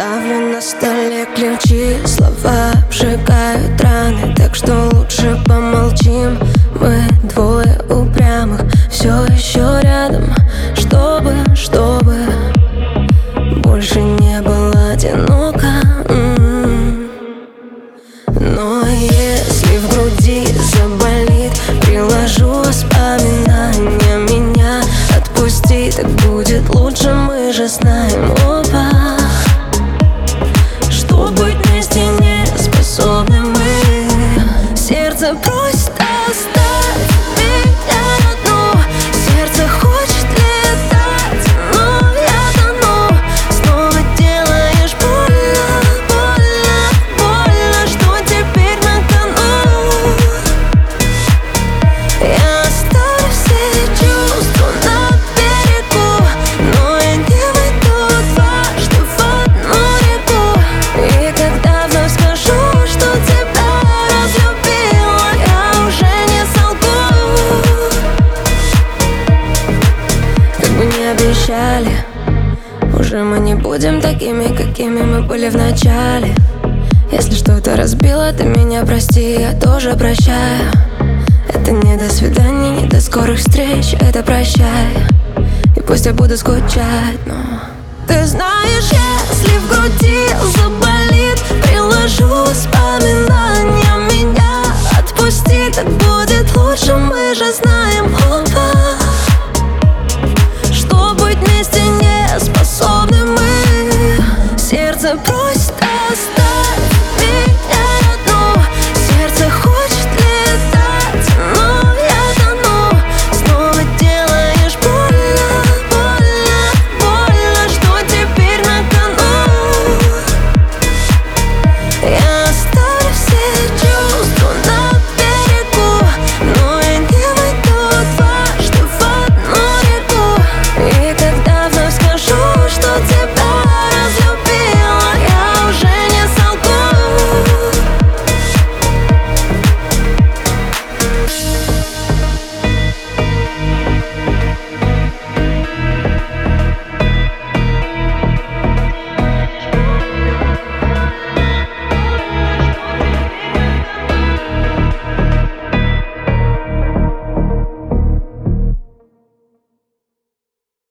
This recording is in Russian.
Оставлю на столе ключи, слова обжигают раны, так что лучше помолчим. Мы двое упрямых, все еще рядом, чтобы больше не было одиноко. Но если в груди заболит, приложу воспоминания меня. Отпусти, так будет лучше, мы же знаем оба, что быть вместе не способны мы. Сердце просит, оставь меня одну. Сердце хочет летать, но я тону. Снова делаешь больно, что теперь на кону. Я оставлю все чувства на берегу, но я не выйду дважды в одну реку. И когда вновь скажу, что тебя разлюбила, я уже не солгу. Как бы не обещали, уже мы не будем такими, какими мы были в начале. Если что-то разбило, ты меня прости, я тоже прощаю. Это не до свиданий, не до скорых встреч, это прощай. И пусть я буду скучать, но ты знаешь, если в груди заболит, приложу воспоминания меня. Отпусти, так будет лучше, мы же знаем оба,